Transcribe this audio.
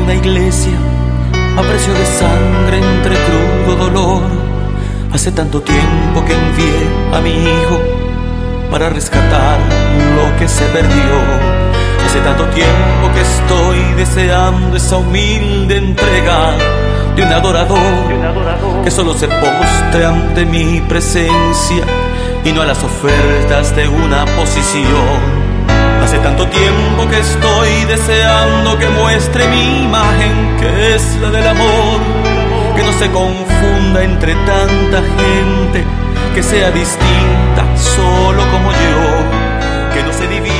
una iglesia a precio de sangre entre crudo dolor. Hace tanto tiempo que envié a mi hijo para rescatar lo que se perdió. Hace tanto tiempo que estoy deseando esa humilde entrega de un adorador que solo se postre ante mi presencia y no a las ofertas de una posición. Hace tanto tiempo que estoy deseando que muestre mi imagen, que es la del amor, que no se confunda entre tanta gente, que sea distinta solo como yo, que no se divida.